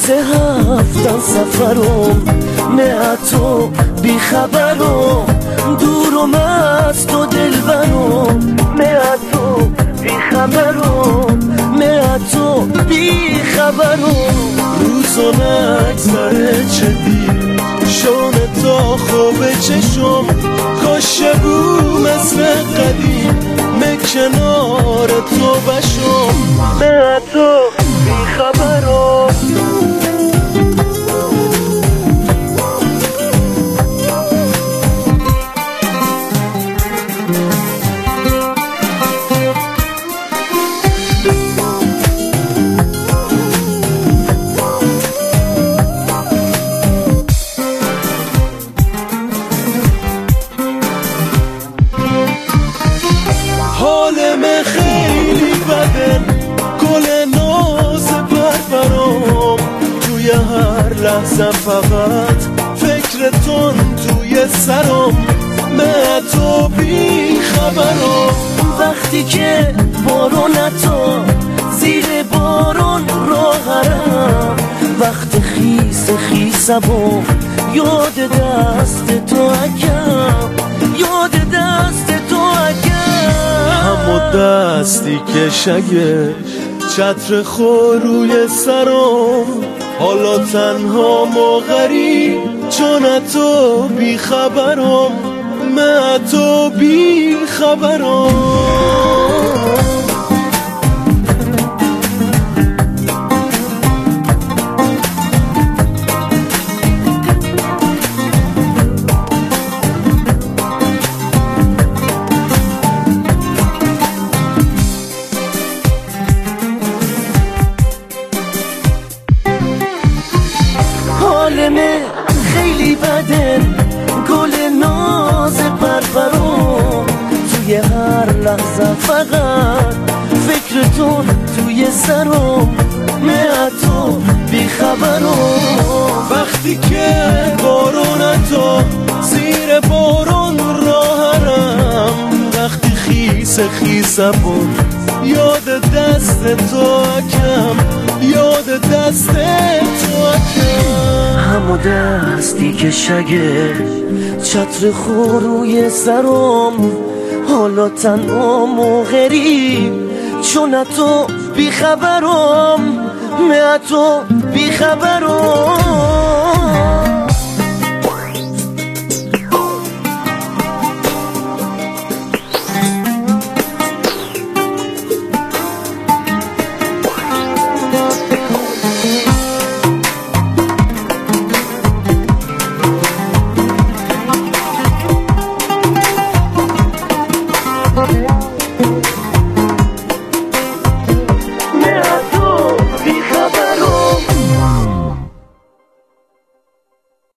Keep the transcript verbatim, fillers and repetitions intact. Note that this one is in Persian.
سه هفتن سفرم، نه تو بیخبرم، دورم از تو دلبرم، نه تو بیخبرم، نه تو بیخبرم. روزا نگذره چه دیر شونه تا خوب چشم، کاشه بو مثل قدیم من کنار تو بشم، نه تو بیخبرم. حالم خیلی بده، گل ناز پرپرام، توی هر لحظه فقط فکرتون توی سرام، من تو بی خبرام. وقتی که بارون تو زیر بارون راهرم، وقت خیس خیسم یاد دست تو اکم، یاد دست تو اکم. همو دستی که شگه چتر خور روی سرم، حالا تنها ما غریب چون تو بی خبرم، من تو بی خبرم. حالمه خیلی بده، گل ناز پرپرم، توی هر لحظه فقط فکرتون توی سرم، من تو بیخبرم. وقتی که بارون تو زیر بارون راهرم، وقتی خیس خیسم یاد دست تو کم، یاد دست تو کم. همو دستی که شگه چتر خور روی سرم، حالا تنها و غریب چون تو بیخبرم، من تو بیخبرم.